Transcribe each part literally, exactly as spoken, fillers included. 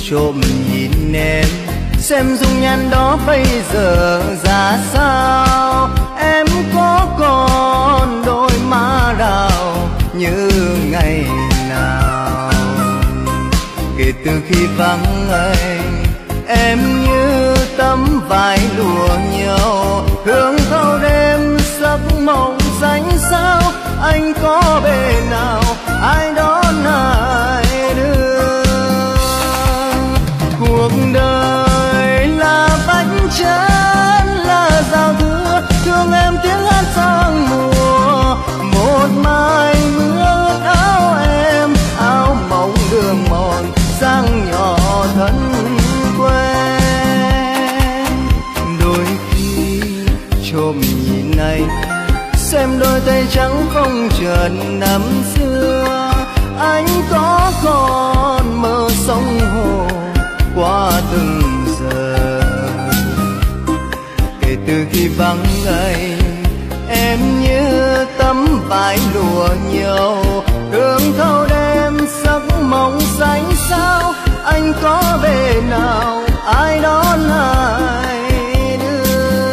trộm nhìn em xem dung nhan đó bây giờ ra sao. Em có còn đôi má đào như ngày nào? Kể từ khi vắng anh, em như tấm vải lụa nhau, hương thâu đêm giấc mộng xanh sao. Anh có bề nào ai đón ai đưa? Cuộc đời là bánh chén là giao thừa, thương em tiếng hát sang mùa. Một mai mưa ướt áo em, áo mỏng đường mòn sang nhỏ thân quen. Đôi khi trộm nhìn anh xem đôi tay trắng không trần năm xưa. Anh có còn mơ sông hồ qua từng giờ? Kể từ khi vắng anh, em như tấm vải lụa nhau, hương thâu đêm giấc mộng xanh sao. Anh có bề nào ai đón ai đưa?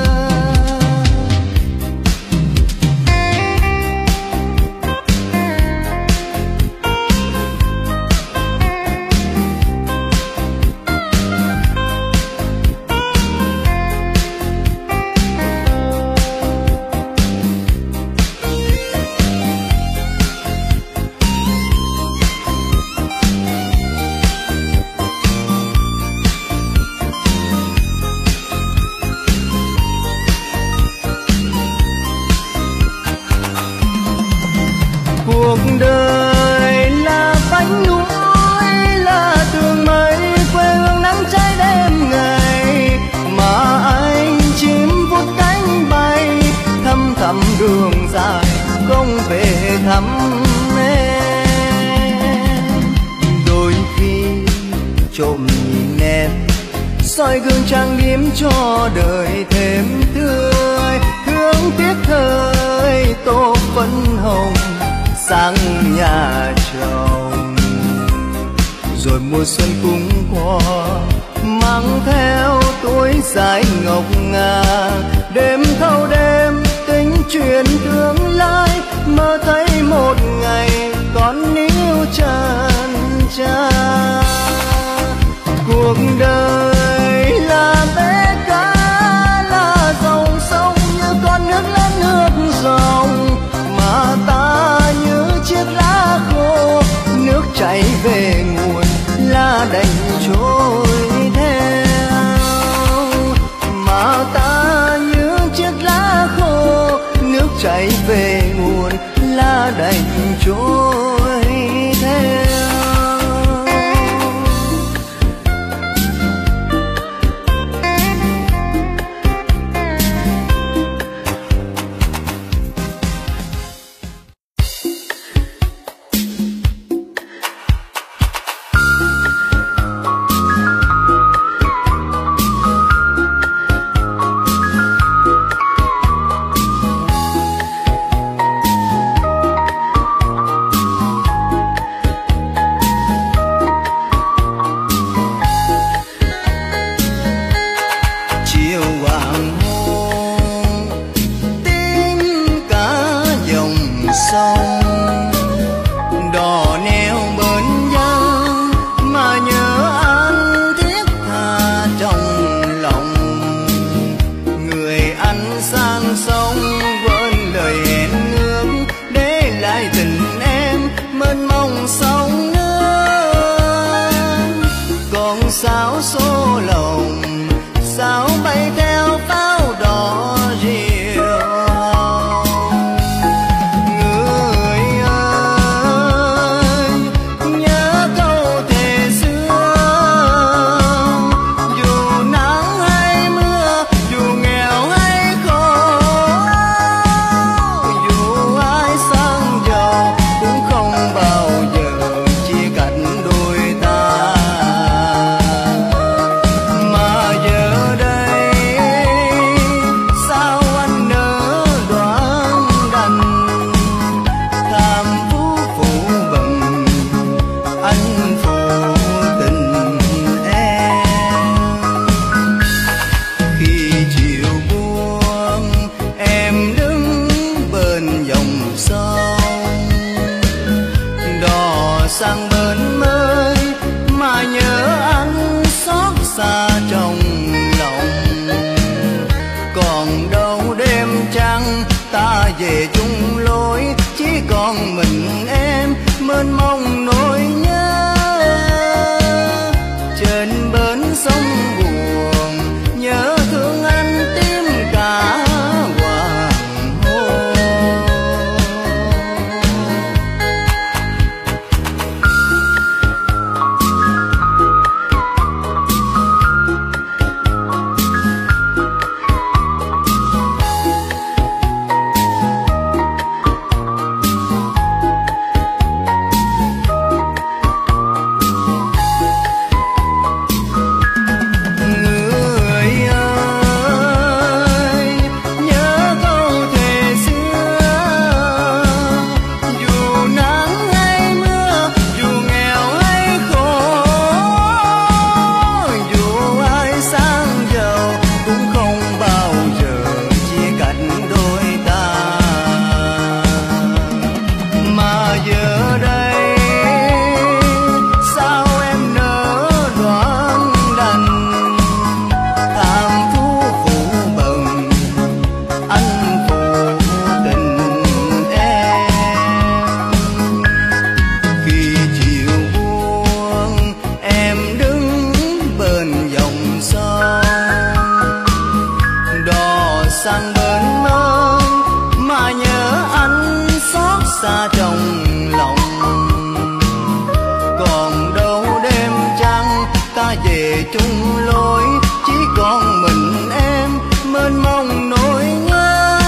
Cuộc đời là vách núi, là tường mây, quê hương nắng cháy đêm ngày. Mà anh chim vút cánh bay, thăm thẳm đường dài không về thăm em. Đôi khi trộm nhìn em, soi gương trang điểm cho đời thêm tươi. Thương tiếc thời tô phấn hồng sang nhà chồng, rồi mùa xuân cũng qua mang theo tuổi dài ngọc ngà. Đêm thâu đêm tính chuyện tương lai, mơ thấy một ngày con níu chân cha. Cuộc đời là bé cá, là dòng sông như con nước lớn nước dòng. Mà ta như chiếc lá khô, nước chảy về nguồn lá đành trôi theo. Mà ta như chiếc lá khô, nước chảy về nguồn lá đành trôi theo. sang bên mới mà nhớ anh xót xa trong lòng. Còn đâu đêm trăng ta về chung lối, chỉ còn mình em mênh mông nỗi nhớ. Trên bến sông buồn nhớ thương anh tím cả hoàng hôn. Sang bên mới mà nhớ anh xót xa trong lòng. Còn đâu đêm trăng ta về chung lối, chỉ còn mình em mênh mông nỗi nhớ.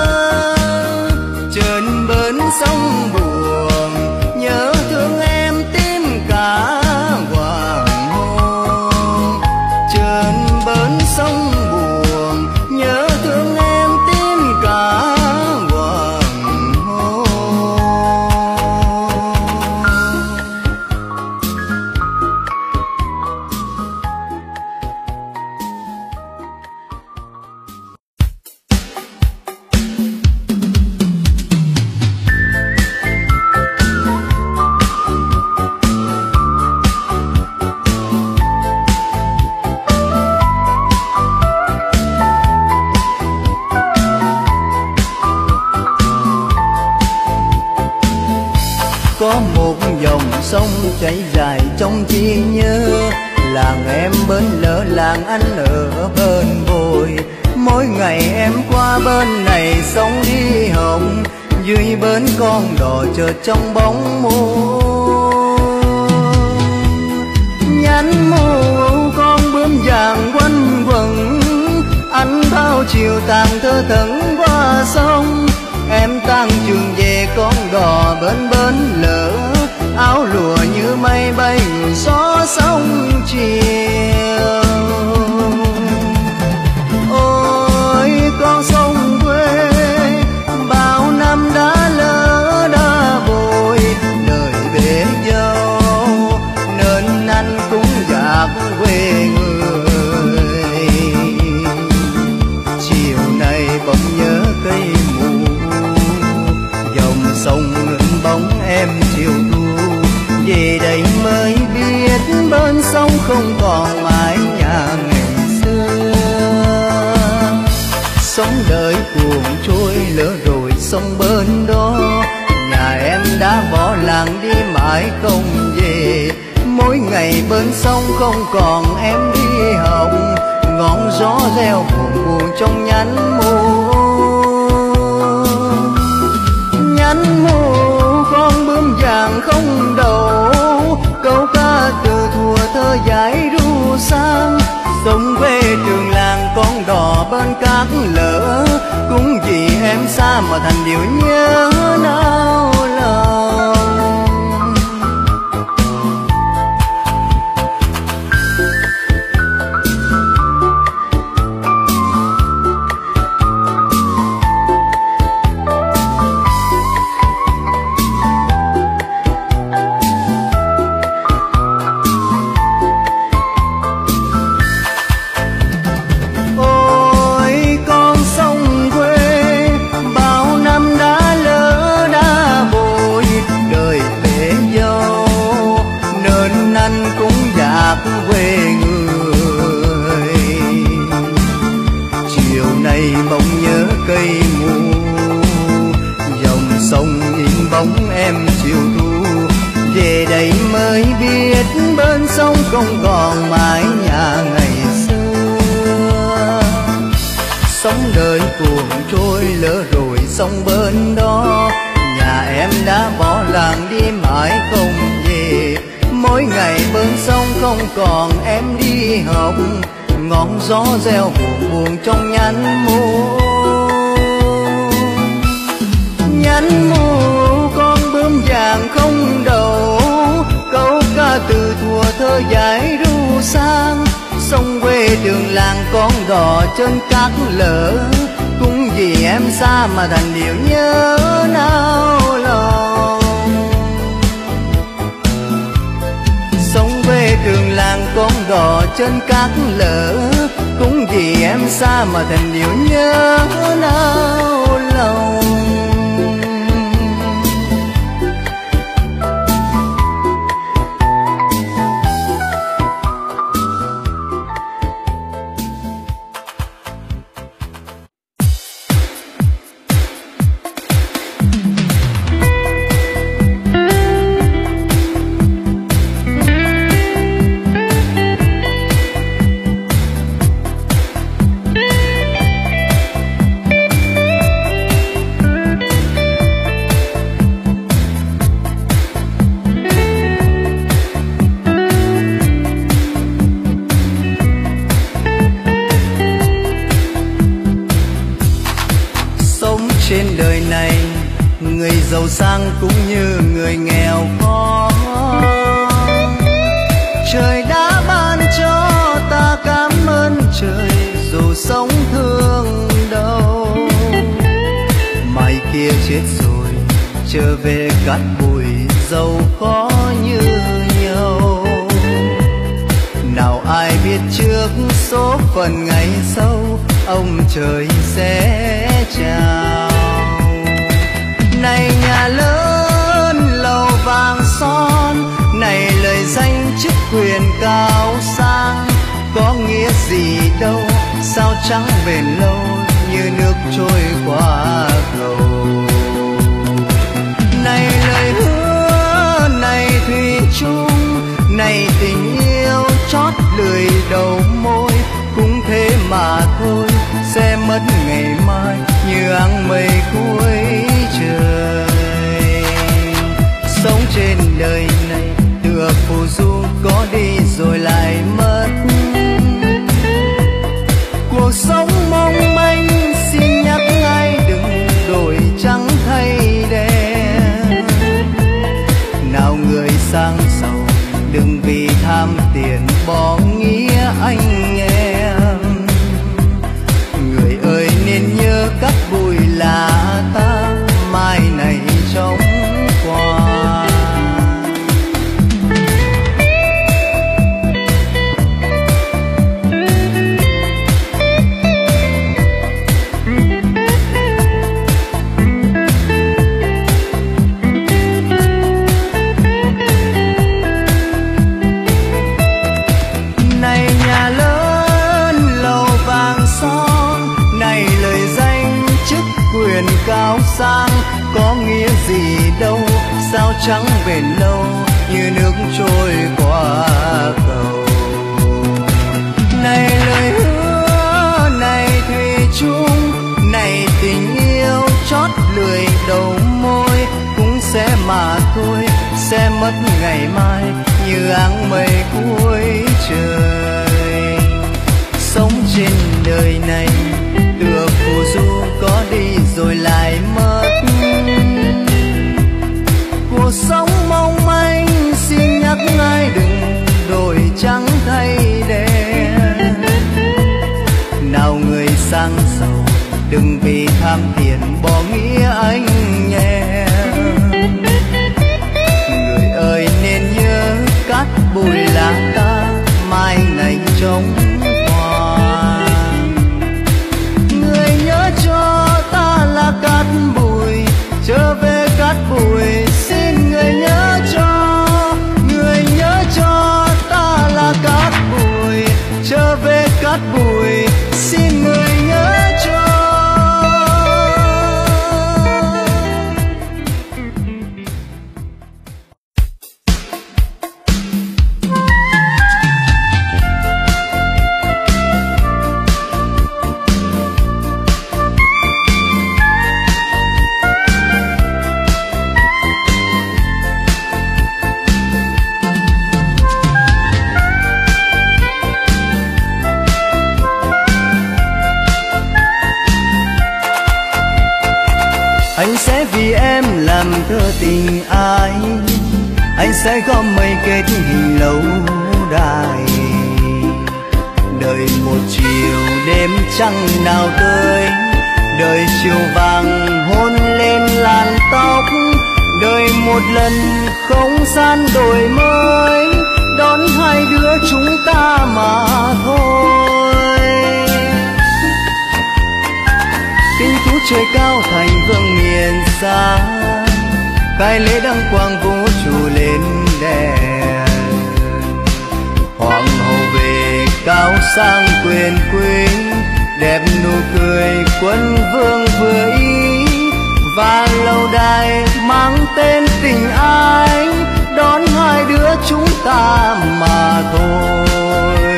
Trên bến sông buồn nhớ thương em tím cả hoàng hôn. Trên bến sông buồn nhớ thương em tím cả hoàng hôn. Có một dòng sông chảy dài trong trí nhớ, làng em bên lỡ làng anh ở bên bồi. Mỗi ngày em qua bên này sông đi hồng, dưới bến con đò chờ trong bóng mù. Nhánh mù con bướm vàng quanh quẩn, anh bao chiều tàn thơ thẫn qua sông. Em tan trường về con đò bên bến lỡ, áo lụa như mây bay ngược gió sông chiều. Ôi con sông quê bao năm đã lỡ đã bồi, đời bể dâu nên anh cũng gạt quê người. Chiều nay bỗng nhớ cây mù, dòng sông ngừng bóng em chiều thu. Về đây mới biết bên sông không còn mái nhà ngày xưa. Sóng đời cuồng trôi lỡ rồi sông bên đó, nhà em đã bỏ làng đi mãi không về. Mỗi ngày bên sông không còn em đi học, ngọn gió reo buồn buồn trong nhánh mù. Nhánh mù con bướm vàng không đầu, câu ca từ thuở thơ dãi ru sang. Sông quê trường làng con đò bên cát lỡ, cũng vì em xa mà thành điều nhớ nao lòng. Ôi con sông quê cây mù. Dòng sông in bóng em chiều thu, về đây mới biết bên sông không còn mái nhà ngày xưa. Sóng đời cuồng trôi lỡ rồi sông bên đó, nhà em đã bỏ làng đi mãi không về. Mỗi ngày bên sông không còn em đi học, ngọn gió reo buồn buồn trong nhánh mũ. Nhánh mũ con bướm vàng không đầu, câu ca từ thuở thơ dài ru sang. Sông quê đường làng con đò trên cát lở, cũng vì em xa mà thành điều nhớ nao lòng. Sông quê đường làng con đò trên cát lở, cũng vì em xa mà thành điều nhớ nao lòng. Trên đời này người giàu sang cũng như người nghèo khó, trời đã ban cho ta cảm ơn trời dù sống thương đâu. Mai kia chết rồi trở về cát bụi giàu khó như nhau. Nào ai biết trước số phận ngày sau ông trời sẽ chào. Này nhà lớn lầu vàng son, này lời danh chức quyền cao sang, có nghĩa gì đâu sao chẳng bền lâu như nước trôi qua cầu. Này lời hứa, này thủy chung, này tình yêu chót lười đầu môi, cũng thế mà thôi sẽ mất ngày mai như áng mây cuối trời. Sống trên đời này tựa phù du, có đi rồi lại mất. Cuộc sống mong manh xin nhắc ai đừng đổi trắng thay đen. Nào người sang giàu đừng vì tham tiền bỏ nghĩa anh em. Người ơi nên nhớ cát bụi là ta mai này trong qua. Này nhà lớn lầu vàng son, này lời danh chức quyền cao sang, có nghĩa gì đâu sao chẳng bền lâu như nước trôi qua cầu. Này lời hứa, này thủy chung, này tình yêu chót lười đầu môi, cũng sẽ mà thôi sẽ mất ngày mai như áng mây cuối trời. Sống trên đời này tựa phù du, có đi rồi lại mất. Cuộc sống mong manh xin nhắc ai đừng đổi trắng thay đen. Nào người sang giàu đừng vì tham tiền bỏ nghĩa anh em. Người ơi nên nhớ cát bụi là ta mai này trống hoa. Người nhớ cho ta là cát bụi, trở về cát bụi xin người nhớ cho. Người nhớ cho ta là cát bụi, trở về cát bụi xin người nhớ cho. Anh sẽ vì em làm thơ tình ai, anh sẽ gom mây kết hình lâu đài. Đợi một chiều đêm trăng nào tới, đợi chiều vàng hôn lên làn tóc, đợi một lần không gian đổi mới, đón hai đứa chúng ta mà thôi. Tình tú trời cao thành vương miền xa, cái lễ đăng quang vũ trụ lên đèn. Hoàng hậu về cao sang quyền quý, đẹp nụ cười quân vương vừa ý, và lâu đài mang tên tình ái, đón hai đứa chúng ta mà thôi.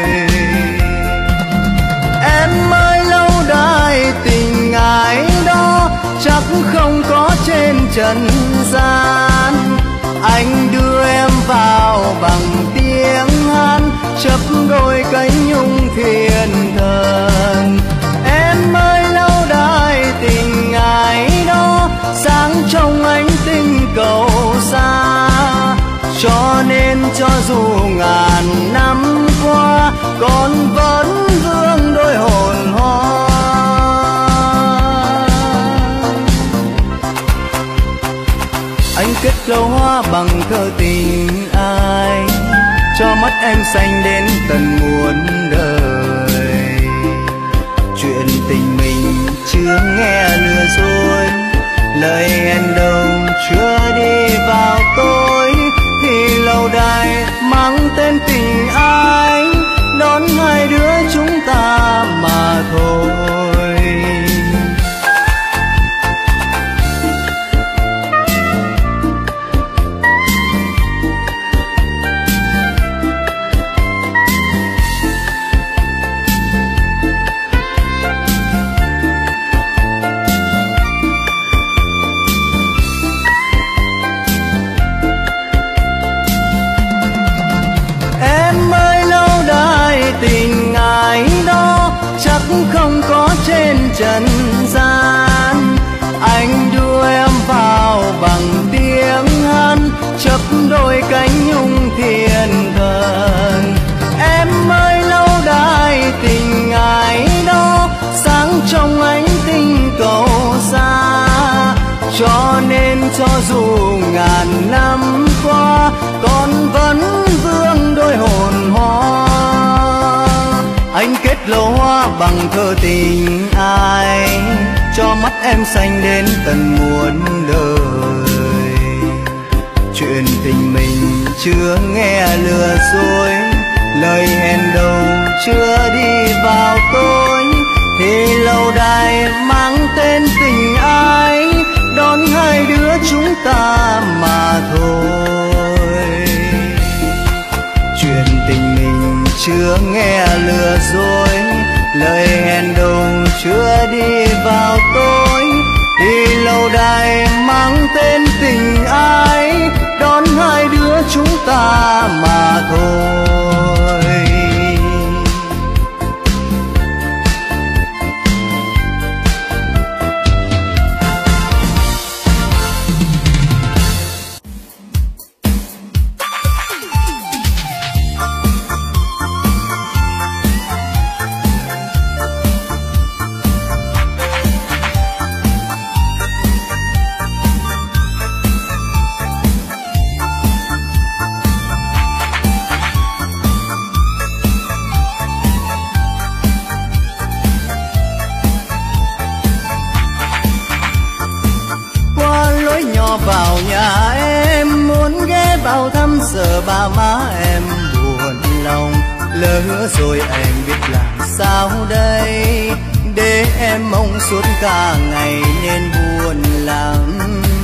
Em ơi lâu đài tình ái đó chắc không có trên trần gian, anh đưa em vào bằng tiếng hát chấp đôi cánh nhung thiên thần. Em ơi lâu đài tình ái đó sáng trong ánh tinh cầu xa, cho nên cho dù ngàn năm qua con vẫn vương đôi hồn hoa. Anh kết lâu hoa bằng thơ tình ai, cho mắt em xanh đến tận muôn đời. Chuyện tình mình chưa nghe lừa dối, lời hẹn đầu chưa đi vào tối, thì lâu đài mang tên tình ai, đón hai đứa chúng ta mà thôi. Tình ái đó chắc không có trên trần gian, anh đưa em vào bằng tiếng hát chấp đôi cánh nhung thiên thần. Em ơi lâu đài tình ái đó sáng trong ánh tinh cầu xa, cho nên cho dù ngàn năm qua con vẫn vương đôi hồn hoa. Anh kết lầu hoa bằng thơ tình ai, cho mắt em xanh đến tận muôn đời. Chuyện tình mình chưa nghe lừa dối, lời hẹn đầu chưa đi vào tối, thì lâu đài mang tên tình ai, đón hai đứa chúng ta mà thôi. Chuyện tình mình chưa nghe lừa dối, lời hẹn đầu chưa đi vào tối, thì lâu đài mang tên tình ai, đón hai đứa chúng ta mà thôi. Vào nhà em muốn ghé vào thăm giờ ba má em buồn lòng, lỡ hứa rồi em biết làm sao đây, để em mong suốt cả ngày nên buồn lắm.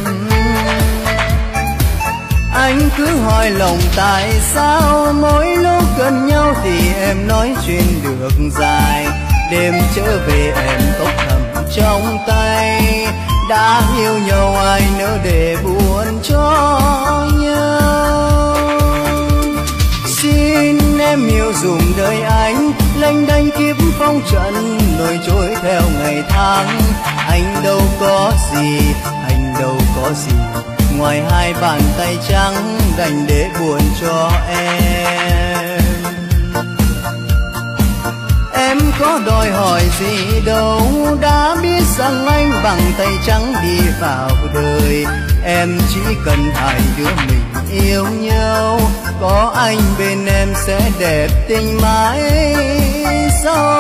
Anh cứ hỏi lòng tại sao mỗi lúc gần nhau thì em nói chuyện được dài, đêm trở về em tóc thầm trong tay, đã yêu nhau ai nỡ để buồn cho nhau. Xin em hiểu dùm đời anh, lênh đênh kiếp phong trần nổi trôi theo ngày tháng, anh đâu có gì, anh có gì ngoài hai bàn tay trắng dành để buồn cho em. Em có đòi hỏi gì đâu, đã biết rằng anh bằng tay trắng đi vào đời. Em chỉ cần hai đứa mình yêu nhau, có anh bên em sẽ đẹp tình mãi sau.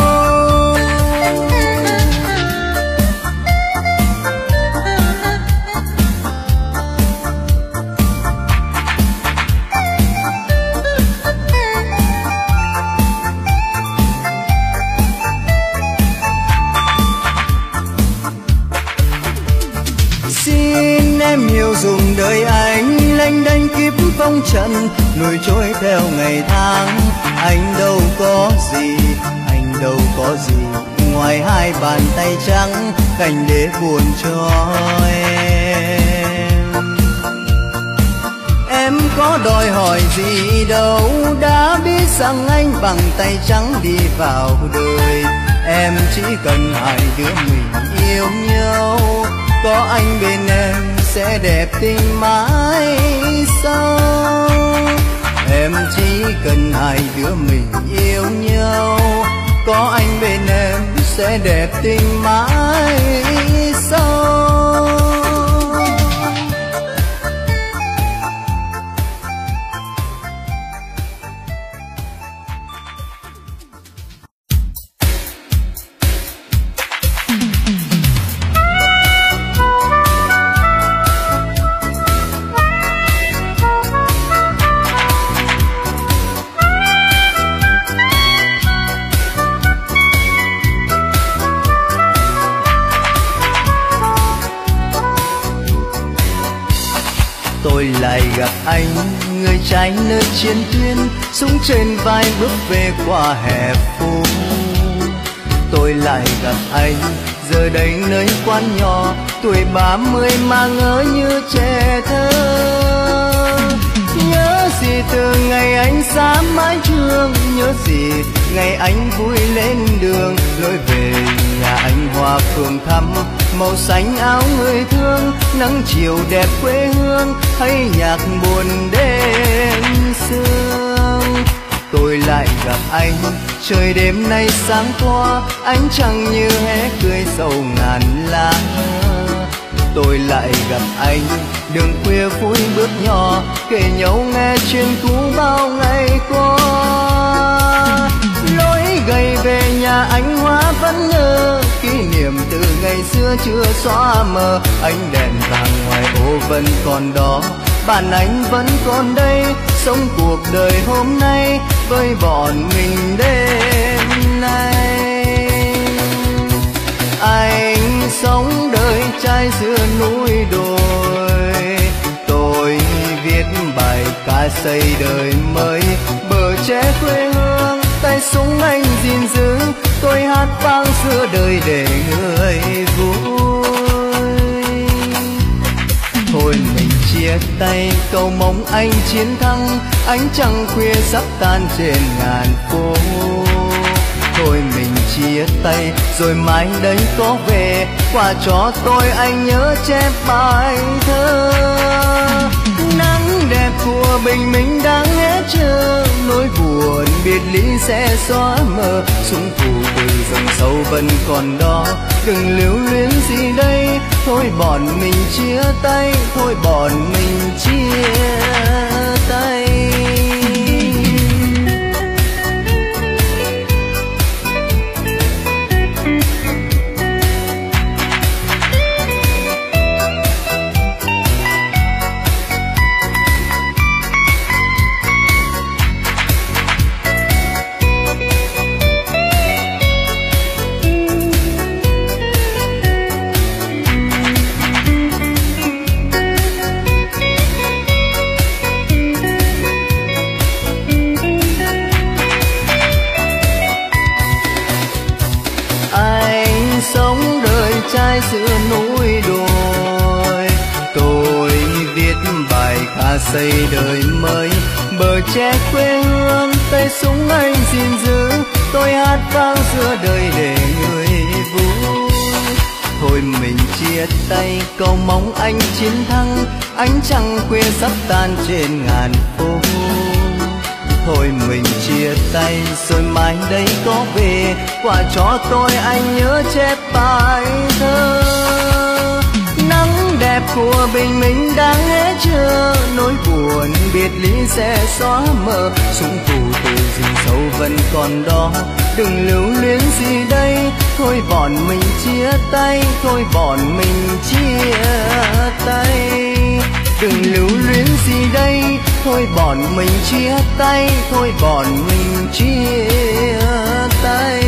Xin em hiểu dùng đời anh lênh đênh kiếp phong trần, nuôi trôi theo ngày tháng. Anh đâu có gì, anh đâu có gì ngoài hai bàn tay trắng dành để buồn cho em. Em có đòi hỏi gì đâu, đã biết rằng anh bằng tay trắng đi vào đời. Em chỉ cần hai đứa mình yêu nhau, có anh bên em sẽ đẹp tình mãi sau. Em chỉ cần hai đứa mình yêu nhau, có anh bên em sẽ đẹp tình mãi sau. Tôi lại gặp anh, người trai nơi chiến tuyến, súng trên vai bước về qua hè phố. Tôi lại gặp anh, giờ đây nơi quán nhỏ, tuổi ba mươi mà ngỡ như trẻ thơ. Nhớ gì từ ngày anh xa mái trường, nhớ gì ngày anh vui lên đường. Lối về nhà anh Hoa phường thăm, màu xanh áo người thương, nắng chiều đẹp quê hương, hay nhạc buồn đêm sương. Tôi lại gặp anh, trời đêm nay sáng qua, ánh trăng như hé cười sầu ngàn lá. Tôi lại gặp anh, đường khuya vui bước nhỏ, kể nhau nghe chuyện cũ bao ngày qua. Lối gầy về nhà anh Hoa vẫn nhớ, kỷ niệm từ ngày xưa chưa xóa mờ. Ánh đèn vàng ngoài ô vẫn còn đó, bạn anh vẫn còn đây, sống cuộc đời hôm nay với bọn mình đêm nay. Anh sống đời trai giữa núi đồi, tôi viết bài ca xây đời mới. Bờ tre quê hương, tay súng anh gìn giữ, tôi hát vang xưa đời để người vui. Thôi mình chia tay, cầu mong anh chiến thắng, ánh trăng khuya sắp tan trên ngàn phố. Thôi mình chia tay, rồi mai đây có về, quà cho tôi anh nhớ chép bài thơ. Nắng đẹp của bình minh đang hết chờ, nỗi buồn biệt ly sẽ xóa mờ. Súng phù từ rừng sâu vẫn còn đó, đừng lưu luyến gì đây. Thôi bọn mình chia tay, thôi bọn mình chia tay. Trai giữa núi đồi, tôi viết bài ca xây đời mới. Bờ tre quê hương, tay súng anh gìn giữ, tôi hát vang giữa đời để người vui. thôi mình chia tay, cầu mong anh chiến thắng. Ánh trăng khuya sắp tan trên ngàn phố. Thôi mình chia tay rồi mai đây có về, quà cho tôi anh nhớ chép bài thơ. Nắng đẹp của bình minh đang hé chờ, nỗi buồn biệt ly sẽ xóa mờ. Súng phù từ rừng sâu vẫn còn đó, đừng lưu luyến gì đây. Thôi bọn mình chia tay, thôi bọn mình chia tay. Đừng lưu luyến gì đây, thôi bọn mình chia tay, thôi bọn mình chia tay.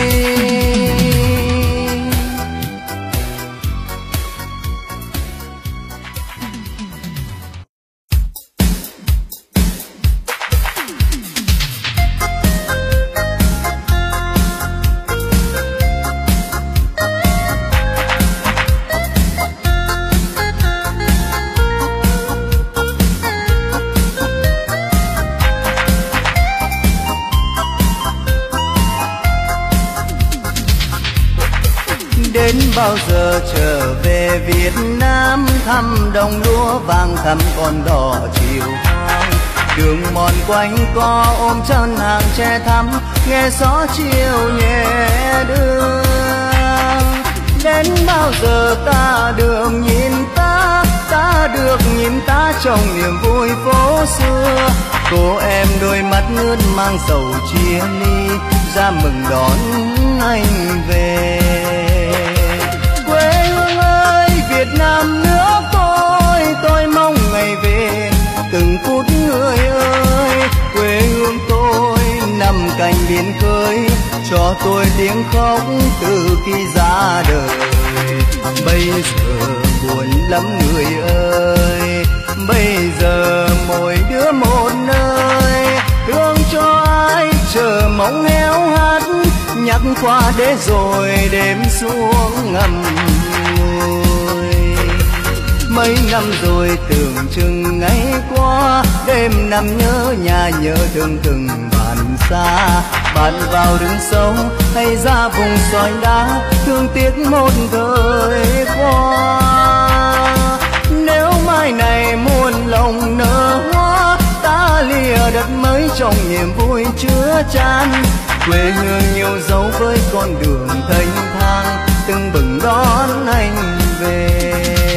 Đến bao giờ trở về Việt Nam, thăm đồng lúa vàng thăm con đò chiều hoang. Đường mòn quanh co ôm chân hàng tre thắm, nghe gió chiều nhẹ đưa. Đến bao giờ ta được nhìn ta, ta được nhìn ta trong niềm vui phố xưa. Cô em đôi mắt ngước mang dầu chia ly, ra mừng đón anh về. Quê hương ơi Việt Nam nước tôi, tôi mong ngày về từng phút người ơi. Quê hương tôi nằm cạnh biển khơi, cho tôi tiếng khóc từ khi ra đời. Bây giờ buồn lắm người ơi, bây giờ mỗi đứa một nơi. Thương cho ai chờ mong héo hắt, nhắc qua để rồi đêm xuống ngầm ngùi. Mấy năm rồi tưởng chừng ngày qua, đêm nằm nhớ nhà nhớ thương từng bạn xa. Bạn vào rừng sâu hay ra vùng sỏi đá, thương tiếc một thời qua. Nếu mai này muôn lòng nở hoa, ta lìa đất mới trong niềm vui chứa chan. Quê hương nhiều dấu với con đường thênh thang, từng bừng đón anh về.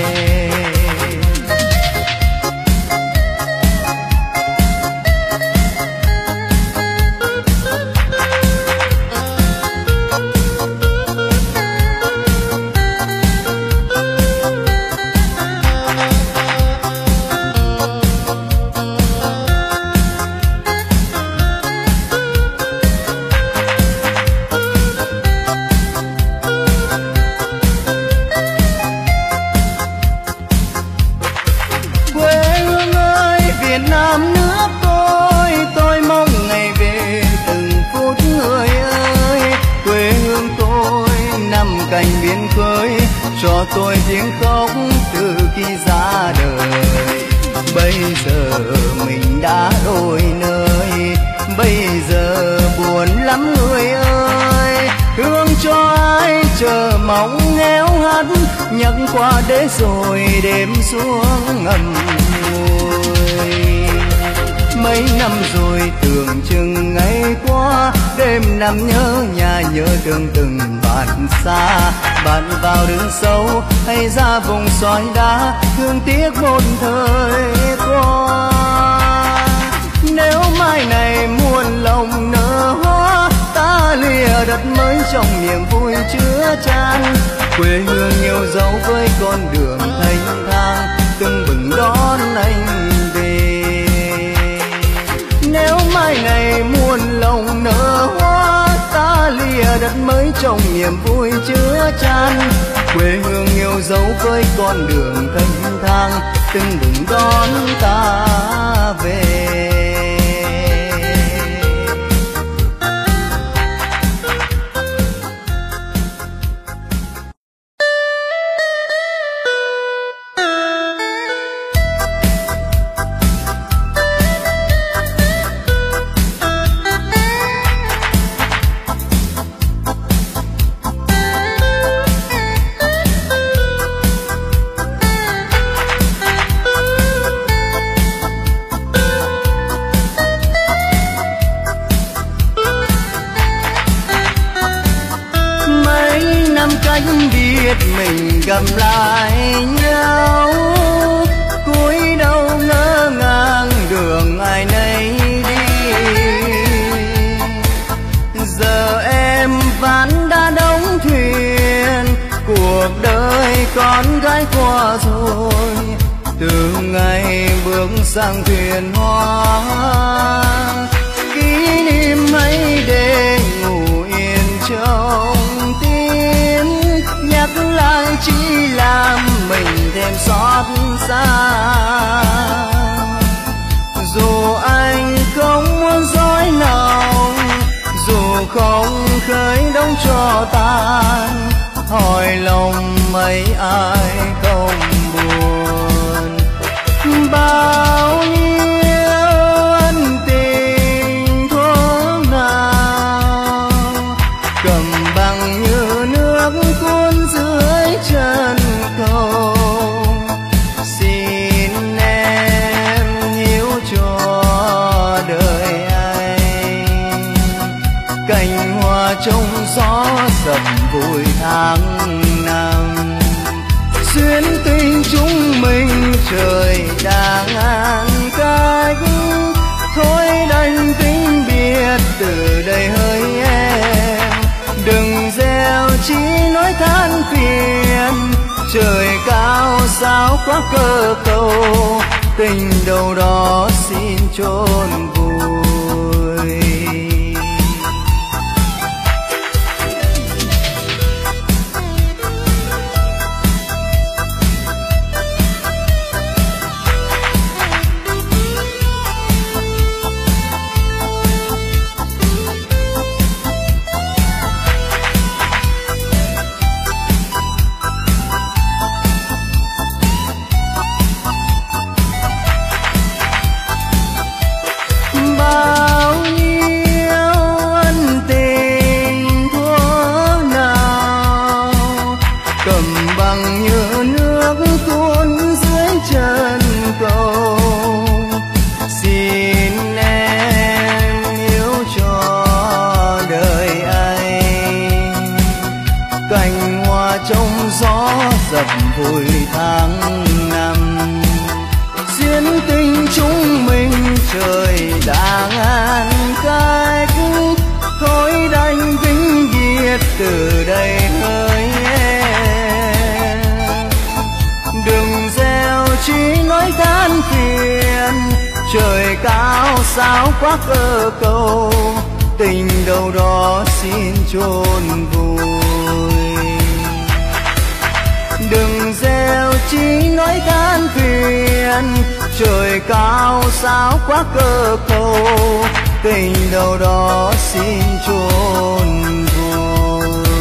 Cho tôi tiếng khóc từ khi ra đời. Bây giờ mình đã đôi nơi, bây giờ buồn lắm người ơi. Thương cho ai chờ mong héo hắt, nhắc qua để rồi đêm xuống ngầm ngùi. Mấy năm rồi tưởng chừng ngày qua, đêm nằm nhớ nhà nhớ thương từng bạn xa. Bạn vào đường sâu hay ra vùng sỏi đá, thương tiếc một thời qua. Nếu mai này muôn lòng nở hoa, ta lìa đất mới trong niềm vui chứa chan. Quê hương nhiều dấu với con đường thênh thang, từng bừng đón anh về. Nếu mai này muôn lòng nở hoa, ta lìa đất mới trong niềm vui chứa chan. Quê hương nhiều dấu với con đường thênh thang, từng bừng đón ta về. gặp lại nhau, cúi đầu ngỡ ngàng đường ai nấy đi. Giờ em ván đã đóng thuyền, cuộc đời con gái qua rồi, từ ngày bước sang thuyền hoa. Kỷ niệm hãy để ngủ yên trong tim, nhắc lại chỉ làm mình thêm xót xa. Dù anh không muốn dối lòng, dù không khơi đóng cho tan, hỏi lòng mấy ai không buồn. Bao nhiêu ân tình thuở nào cầm bằng như nước cuốn dưới chân cầu. Xin em hiểu cho đời anh, cành hoa trong gió dập vùi tháng năm. Duyên tình chúng mình trời đã ngăn cách, thôi đành tính biệt từ đây hỡi em. Đừng gieo chỉ nói than phiền, trời cao sao quá cơ cầu, tình đâu đó xin chôn vùi. Dập vùi tháng năm. Duyên tình chúng mình trời đã ngăn cách, thôi đành vĩnh biệt từ đây hỡi em. Đừng gieo chỉ nói than phiền, trời cao sao quá cơ cầu, tình đâu đó xin chôn vùi. Đừng gieo chỉ nói than phiền, trời cao sao quá cơ cầu, tình đâu đó xin chôn vùi.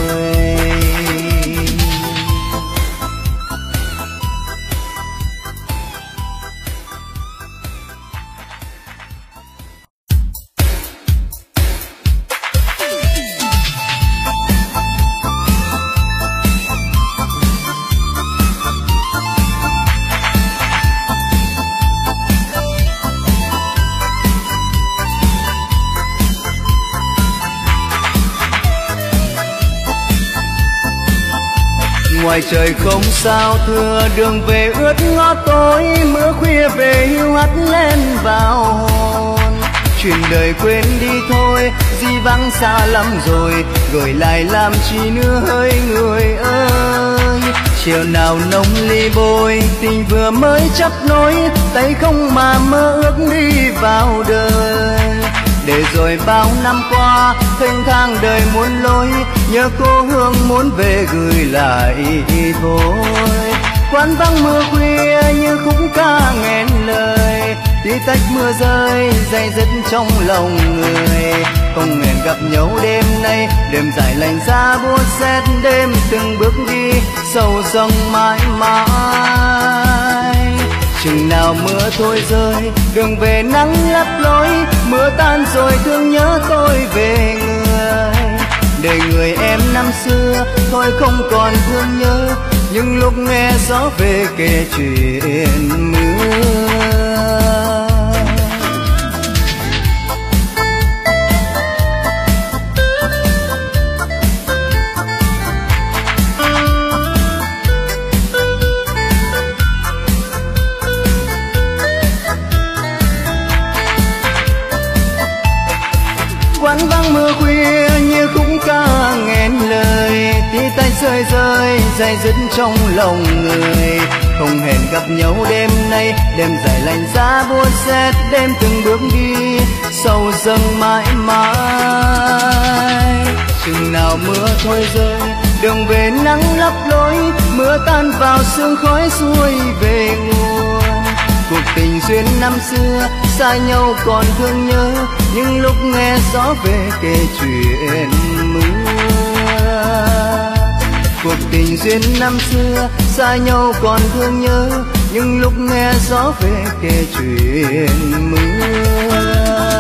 Ngoài trời không sao thưa, đường về ướt ngõ tối, mưa khuya về hiu hắt lên vào hồn. Chuyện đời quên đi thôi, di vắng xa lắm rồi, gửi lại làm chi nữa hỡi người ơi. Chiều nào nông ly bôi, tình vừa mới chấp nối, tay không mà mơ ước đi vào đời. Để rồi bao năm qua, thênh thang đời muôn lối, nhớ cô hương muốn về gửi lại thôi. Quán vắng mưa khuya như khúc ca nghẹn lời, tí tách mưa rơi day dứt trong lòng người. Không hẹn gặp nhau đêm nay, đêm dài lạnh giá buốt rét, đêm từng bước đi sầu sông mãi mãi. Chừng nào mưa thôi rơi, đường về nắng lấp lối, mưa tan rồi thương nhớ tôi về người. Đời người em năm xưa thôi không còn thương nhớ, nhưng lúc nghe gió về kể chuyện mưa. rơi rơi dây dứt trong lòng người. Không hẹn gặp nhau đêm nay, đêm dài lạnh giá buốt rét, đêm từng bước đi sâu dâng mãi mãi. Chừng nào mưa thôi rơi, đường về nắng lấp lối, mưa tan vào sương khói xuôi về nguồn. Cuộc tình duyên năm xưa xa nhau còn thương nhớ, nhưng lúc nghe gió về kể chuyện mưa. Cuộc tình duyên năm xưa xa nhau còn thương nhớ, nhưng lúc nghe gió về kể chuyện mưa.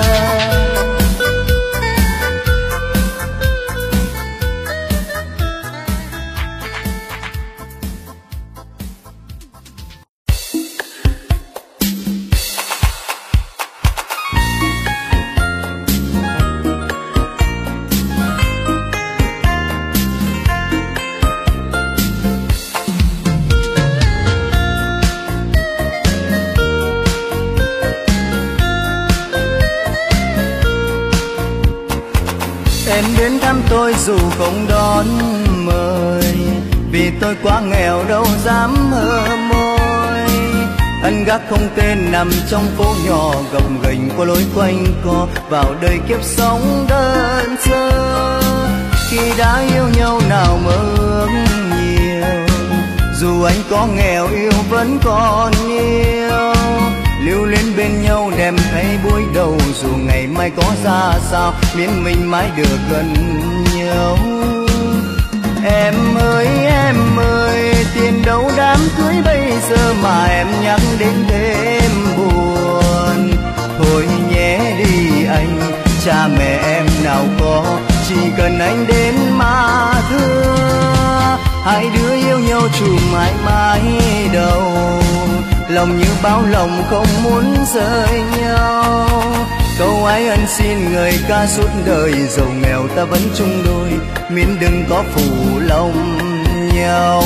Em đến thăm tôi dù không đón mời, vì tôi quá nghèo đâu dám hờ môi. Ân gác không tên nằm trong phố nhỏ gập ghềnh qua lối quanh co, vào đời kiếp sống đơn sơ. Khi đã yêu nhau nào mơ ước nhiều, dù anh có nghèo yêu vẫn còn yêu. Lưu luyến bên nhau đem thấy buổi đầu, dù ngày mai có ra sao miễn mình mãi được gần nhau. Em ơi em ơi, tiền đâu đám cưới bây giờ mà em nhắc đến thêm buồn. Thôi nhé đi anh, cha mẹ em nào có, chỉ cần anh đến mà thưa. Hai đứa yêu nhau chung mãi mãi đâu, lòng như bao lòng không muốn rời nhau. Câu ái ân xin người ca suốt đời, giàu nghèo ta vẫn chung đôi, miễn đừng có phụ lòng nhau.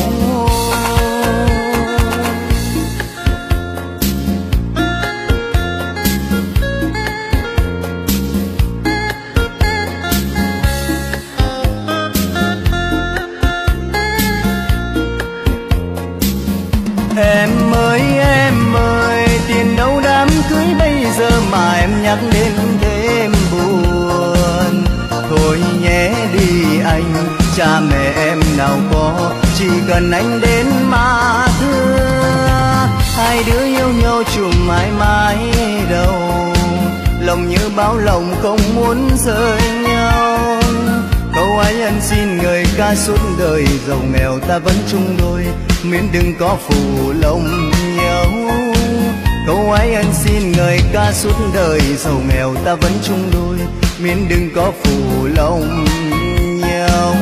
Em ơi em ơi, tiền đâu đám cưới bây giờ mà em nhắc đến thêm buồn. Thôi nhé đi anh, cha mẹ em nào có, chỉ cần anh đến mà thưa. Hai đứa yêu nhau chung mãi mãi đâu, lòng như bao lòng không muốn rời nhau. Câu ái ân xin người ca suốt đời, giàu nghèo ta vẫn chung đôi, miễn đừng có phụ lòng nhau. Câu ái ân xin người ca suốt đời, giàu nghèo ta vẫn chung đôi, miễn đừng có phụ lòng nhau.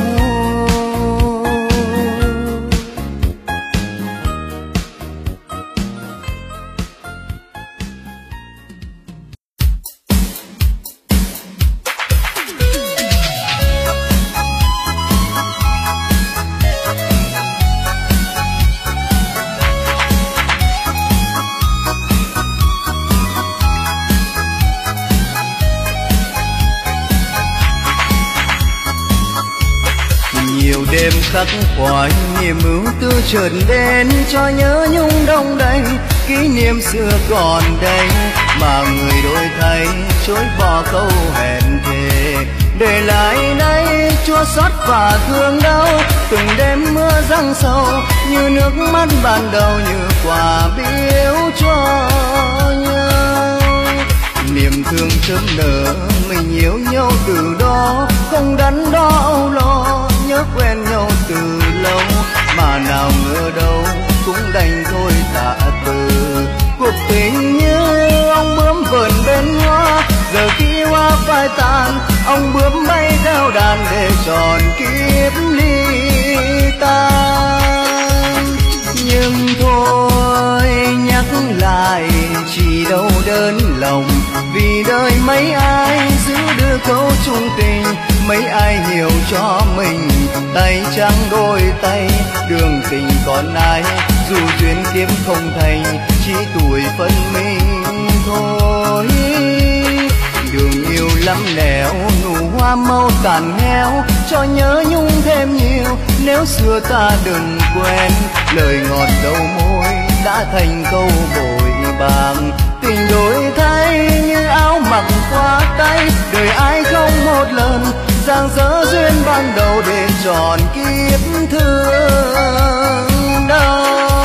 Đêm khắc khoải niềm ưu tư chợt đến, cho nhớ nhung đông đầy kỷ niệm xưa còn đây. Mà người đổi thay chối bỏ câu hẹn thề, để lại đây chua xót và thương đau. Từng đêm mưa giăng sâu như nước mắt ban đầu, như quà biếu cho nhau. Niềm thương chớm nở mình yêu nhau từ đó, không đắn đo âu lo nhớ quen nhau từ lâu. Mà nào ngờ đâu cũng đành thôi tạ từ, cuộc tình như ông bướm vờn bên hoa. Giờ khi hoa phai tàn, ông bướm bay theo đàn để tròn kiếp ly tan. Nhưng thôi nhắc lại chỉ đâu đơn lòng, vì đời mấy ai giữ đưa câu chung tình, mấy ai hiểu cho mình tay trắng đôi tay. Đường tình còn ai dù duyên kiếp không thành, chỉ tuổi phân minh thôi. Đường yêu lắm lẽo nụ hoa mau tàn héo, cho nhớ nhung thêm nhiều nếu xưa ta đừng quên. Lời ngọt đầu môi đã thành câu bội bàng, tình đổi thay như áo mặc qua tay. Đời ai không một lần giang dở duyên ban đầu để tròn kiếp thương đau.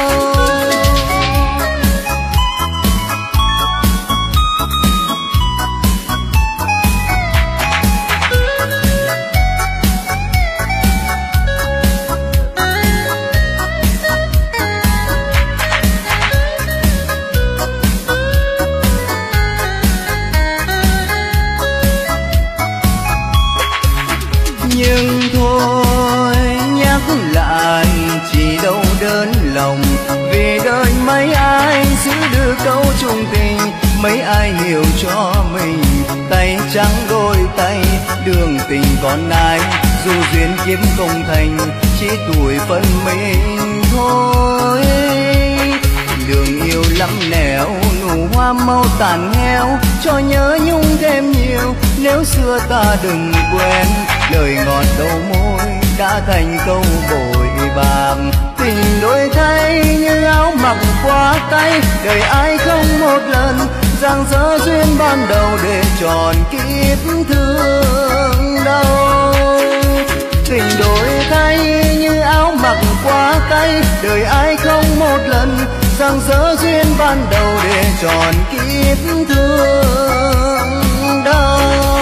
Nhưng thôi nhắc lại chỉ đâu đớn lòng, vì đời mấy ai giữ được câu chung tình, mấy ai hiểu cho mình tay trắng đôi tay. Đường tình còn ai dù duyên kiếm không thành, chỉ tuổi phân mình thôi. Đường yêu lắm nẻo nụ hoa mau tàn nghèo, cho nhớ nhung thêm nhiều nếu xưa ta đừng quên. Lời ngọt đầu môi đã thành câu bội bàng, tình đổi thay như áo mặc qua tay. Đời ai không một lần giang dở duyên ban đầu để tròn kiếp thương đau. Tình đổi thay như áo mặc qua tay, đời ai không một lần giang dở duyên ban đầu để tròn kiếp thương đau.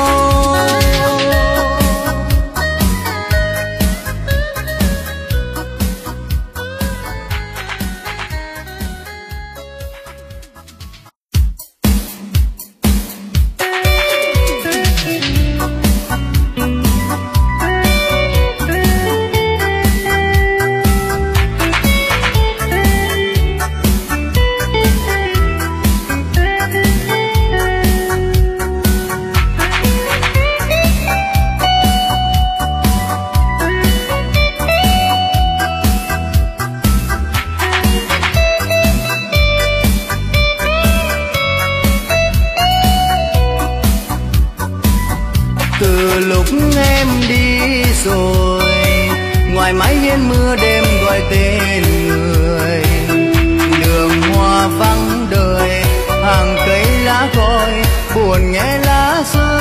Từ lúc em đi rồi, ngoài mái hiên mưa đêm gọi tên người. Đường hoa vắng đời, hàng cây lá khói buồn nghe lá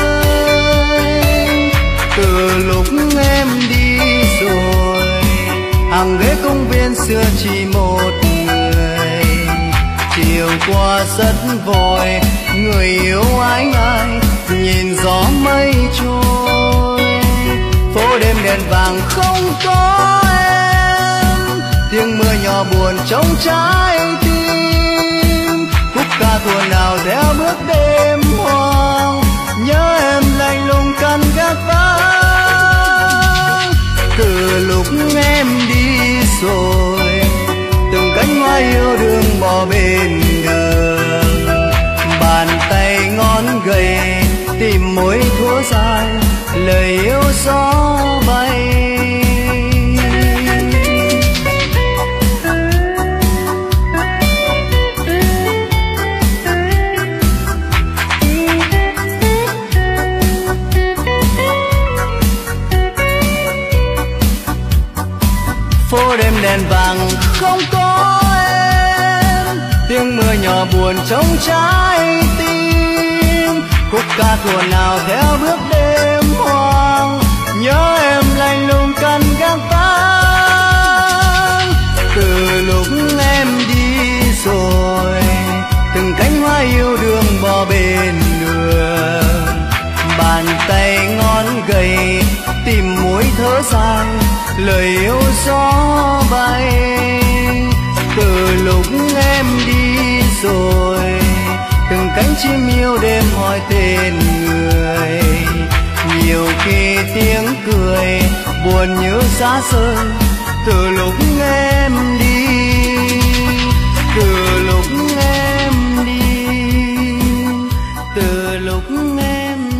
rơi. Từ lúc em đi rồi, hàng ghế công viên xưa chỉ một người. Chiều qua rất vội, người yêu ái ngại nhìn gió mây trôi. Phố đêm đèn vàng không có em, tiếng mưa nhỏ buồn trong trái tim. Khúc ca thuở nào theo bước đêm hoang, nhớ em lạnh lùng căn gác vắng. Từ lúc em đi rồi, từng cánh hoa yêu đương bỏ bên đường. Bàn tay ngón gầy tìm mối thuở dài, lời yêu gió bay. Phố đêm đèn vàng không có em, tiếng mưa nhỏ buồn trong trái tim. Khúc ca thuở nào theo bước đêm hoang, nhớ em lạnh lùng căn gác vắng. Từ lúc em đi rồi, từng cánh hoa yêu đương bỏ bên đường. Bàn tay ngón gầy tìm mối thở dài, lời yêu gió bay. Từ lúc em đi rồi, từng cánh chim yêu đêm hỏi tên người. Nhiều khi tiếng cười buồn như xa xôi. Từ lúc em đi, từ lúc em đi, từ lúc em